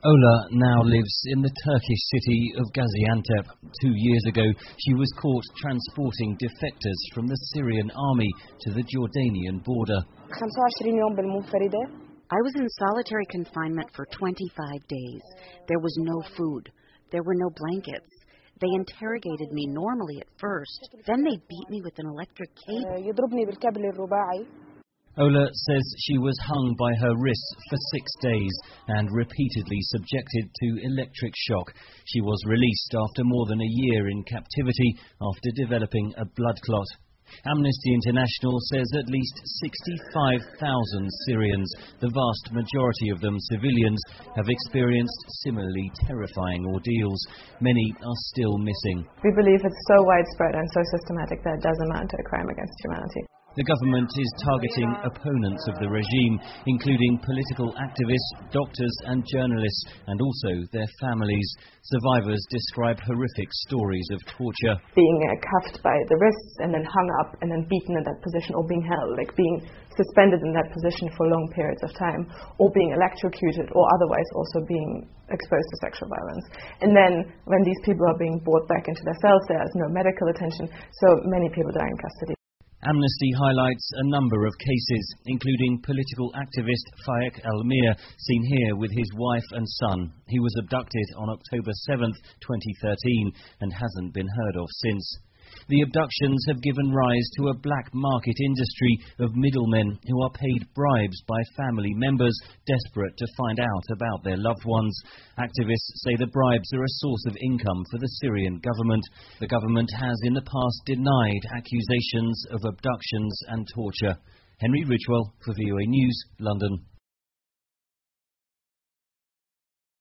Ola now lives in the Turkish city of Gaziantep. 2 years ago, she was caught transporting defectors from the Syrian army to the Jordanian border. I was in solitary confinement for 25 days. There was no food. There were no blankets. They interrogated me normally at first. Then they beat me with an electric cable. Ola says she was hung by her wrists for 6 days and repeatedly subjected to electric shock. She was released after more than a year in captivity after developing a blood clot. Amnesty International says at least 65,000 Syrians, the vast majority of them civilians, have experienced similarly terrifying ordeals. Many are still missing. We believe it's so widespread and so systematic that it does amount to a crime against humanity. The government is targeting opponents of the regime, including political activists, doctors and journalists, and also their families. Survivors describe horrific stories of torture. Being cuffed by the wrists and then hung up and then beaten in that position, or being held, like being suspended in that position for long periods of time, or being electrocuted, or otherwise also being exposed to sexual violence. And then when these people are being brought back into their cells, there is no medical attention, so many people die in custody. Amnesty highlights a number of cases, including political activist Faik Al-Mir, seen here with his wife and son. He was abducted on October 7th, 2013, and hasn't been heard of since. The abductions have given rise to a black market industry of middlemen who are paid bribes by family members desperate to find out about their loved ones. Activists say the bribes are a source of income for the Syrian government. The government has in the past denied accusations of abductions and torture. Henry Ridgwell for VOA News, London.